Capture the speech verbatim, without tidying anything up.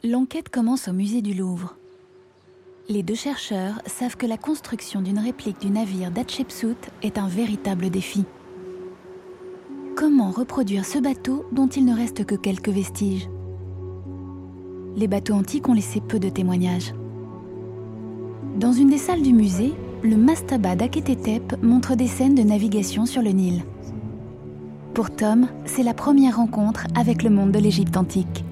L'enquête commence au musée du Louvre. Les deux chercheurs savent que la construction d'une réplique du navire d'Hatchepsout est un véritable défi. Comment reproduire ce bateau dont il ne reste que quelques vestiges? Les bateaux antiques ont laissé peu de témoignages. Dans une des salles du musée, le mastaba d'Akhététep montre des scènes de navigation sur le Nil. Pour Tom, c'est la première rencontre avec le monde de l'Égypte antique.